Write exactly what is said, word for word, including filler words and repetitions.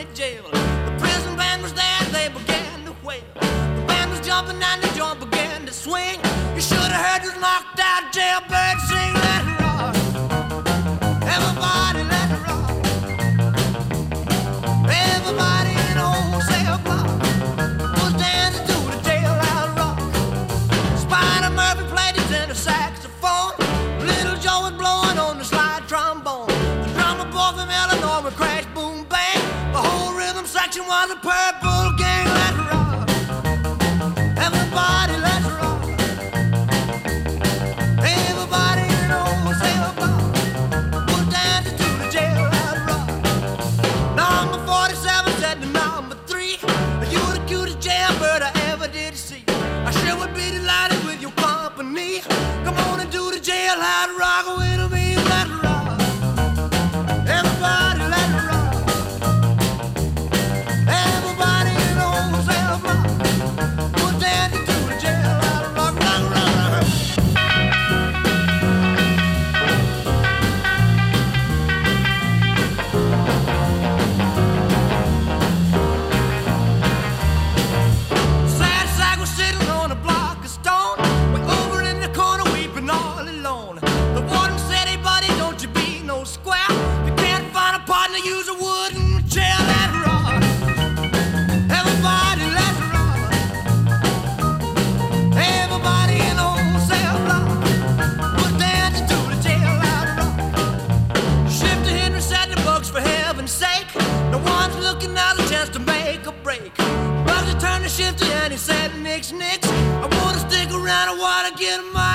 county jail. The prison band was there, they began to wail. The band was jumping and the joint began to swing. You should have heard this knocked out jailbird sing. Let it rock, everybody let it rock. Everybody in old cell block was dancing to the jailhouse rock. Spider Murphy played his tenor saxophone. Little Joe was blowing on the slide trombone. The drummer boy from Illinois would crash, boom, bang. The whole rhythm section was a purple gang. Let's rock, everybody let's rock. Everybody in old cell block was dancing to the jailhouse rock. Number forty-seven said to number three, you were the cutest jailbird I ever did see. I sure would be delighted with your company. Come on and do the jailhouse rock with me. Let's rock, everybody let's rock. Everybody in old cell block was dancing to the jailhouse rock. Rock, rock, rock. Sad sack was sitting on a block of stone, way over in the corner weeping all alone. The warden said, hey buddy, don't you be no square. You can't find a partner, use a wooden chair. Let's rock, everybody let's rock. Everybody in old cell block was dancing to the jailhouse rock. Shifty Henry said the books for heaven's sake. No one's looking out a chance to make a break. Bugsy turned to Shifty and he said, nix, nix, I wanna stick around, I wanna get my